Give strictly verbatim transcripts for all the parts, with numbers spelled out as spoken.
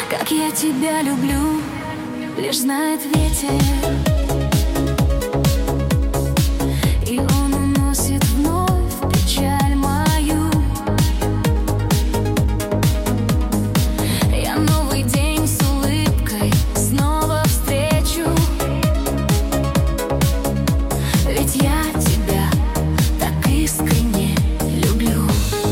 Как я тебя люблю, лишь знает ветер, и он уносит вновь печаль мою. Я новый день с улыбкой снова встречу, ведь я тебя так искренне люблю.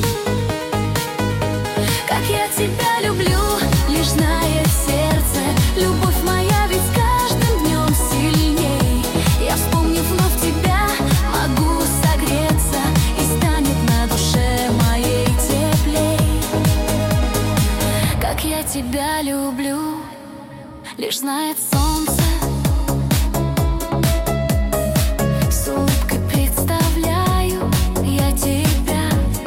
Как я тебя люблю, лишь знает сердце. Любовь моя ведь с каждым днем сильней. Я, вспомнив вновь тебя, могу согреться, и станет на душе моей теплей. Как я тебя люблю, лишь знает солнце. С улыбкой представляю я тебя,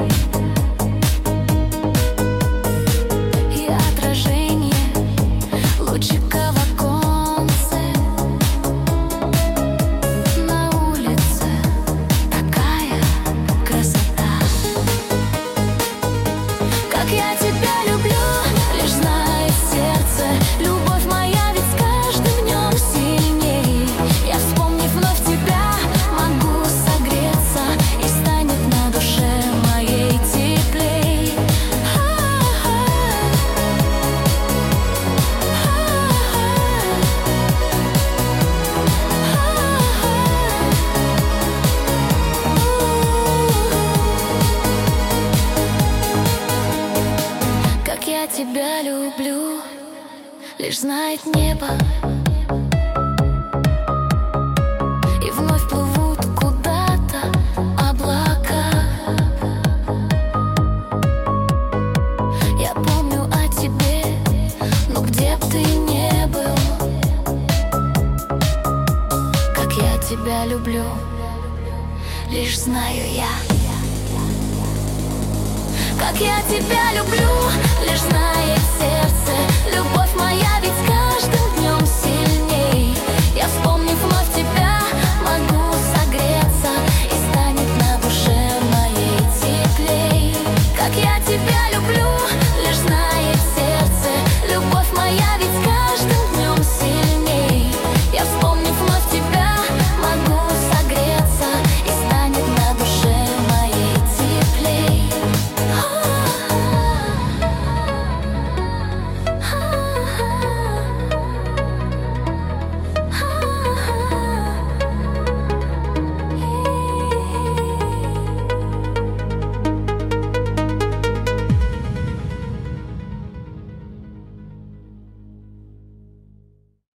и отражение лучика в оконце. На улице такая красота. Как я тебя люблю, лишь знает сердце. Любовь моя ведь с каждым днем сильней. Я, вспомнив вновь тебя, могу согреться, и станет на душе моей теплей. Как я тебя люблю, лишь знает небо, и вновь плывут куда-то облака. Я помню о тебе, но где б ты не был. Как я тебя люблю, лишь знаю я. Как я тебя люблю, лишь знает сердце.